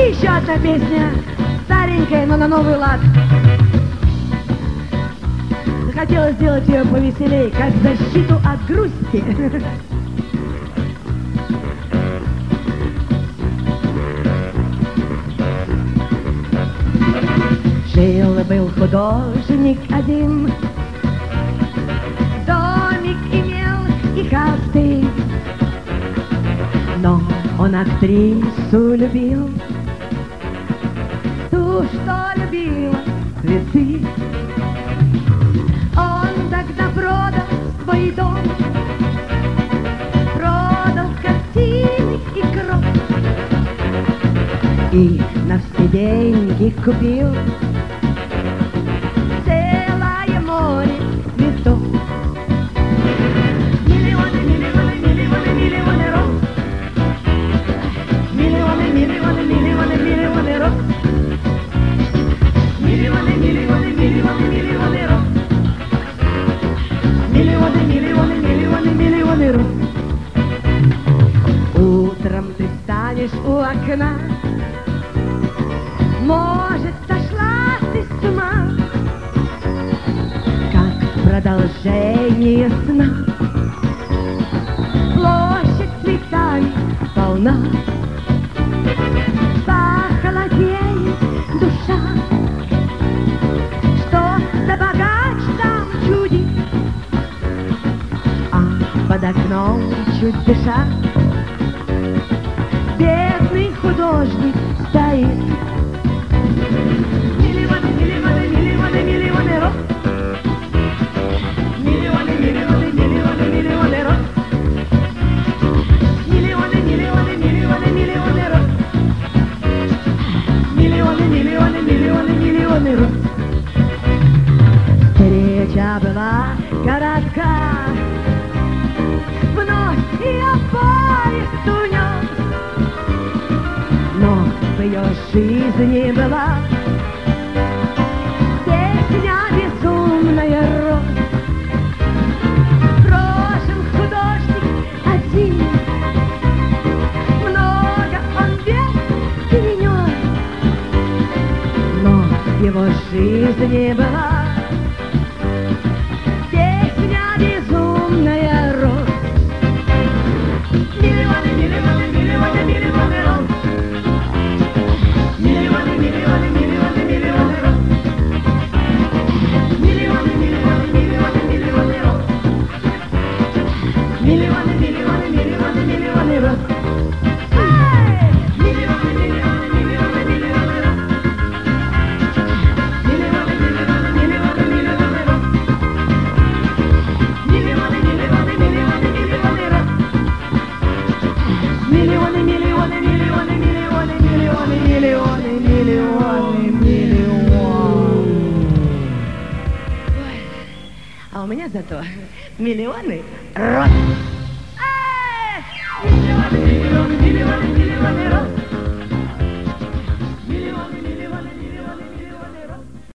еще одна песня, старенькая, но на новый лад. Захотела сделать ее повеселей, как защиту от грусти. Жил-был художник один, домик имел и хаты, но он актрису любил, ту, что любила цветы. Он тогда продал свой дом, продал картины и гроб, и на все деньги купил целое море цветов. Миллионы, миллионы, миллионы, миллионы роз, миллионы, миллионы, миллионы, миллионы роз, миллионы, миллионы, миллионы, миллионы роз, миллионы, миллионы, миллионы, миллионы роз. Утром ты встанешь у окна, может, сошла ты с ума, как продолжение сна. Площадь цветами полна, похолодеет душа. Что за богач там чудит, а под окном чуть дыша бедный художник стоит. Миллионы, миллионы, миллионы, миллионы роз, миллионы, миллионы, миллионы, миллионы роз, миллионы, миллионы, миллионы, миллионы роз, миллионы, миллионы, миллионы, миллионы роз. Встреча была коротка, вновь ее поезд унес, но в ее жизни была песня безумная роз. Прожил художник один, много он бед перенес, но в его жизни была песня безумная роз. Миллионы, миллионы, миллионы, миллионы роз, миллионы, миллионы, миллионы, миллионы роз, миллионы, миллионы, миллионы, миллионы роз, миллионы, миллионы, миллионы, миллионы роз. Миллионы, миллионы, миллионы, миллионы роз, миллионы, миллионы, миллионы, миллионы роз, миллионы, миллионы, миллионы, миллионы роз, миллионы, миллионы, миллионы, миллионы, миллионы, миллионы, миллионы, миллионы. Ой, а у меня зато миллионы роз. Миллионы, миллионы, миллионы, миллионы.